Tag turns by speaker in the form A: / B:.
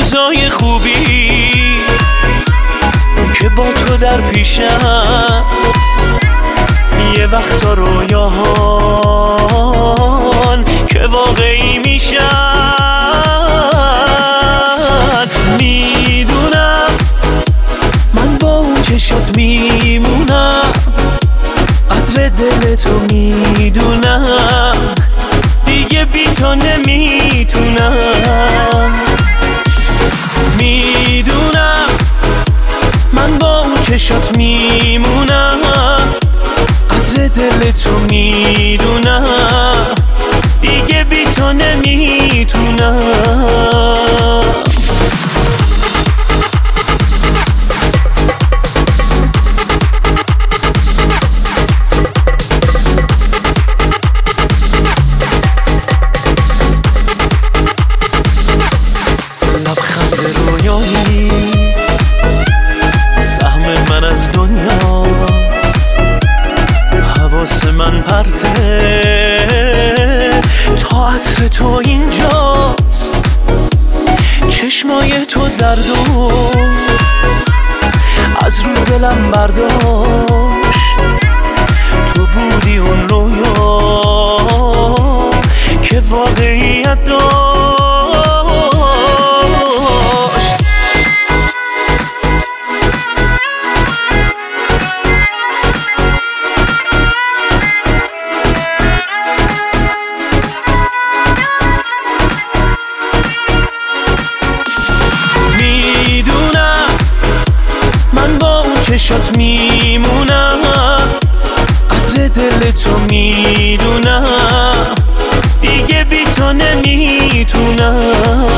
A: روزای خوبی که با تو در پیشم، یه وقتا رویاهان که واقعی میشن. میدونم من با اون چشات میمونم، قدر دل تو میدونم، دیگه بی تو نمیتونم. میدونم من با اون چشات میمونم، قدر دل تو میدونم، دیگه بی تو نمیتونم. لبخند رویایی سهم من از دنیاست، حواس من پرته تا عطر تو اینجاست. چشمای تو دردو از رو دلم برداشت، تو بودی اون رویا که واقعیت داشت. چشات میمونم، قدر دل تو میدونم، دیگه بی تو نمیتونم.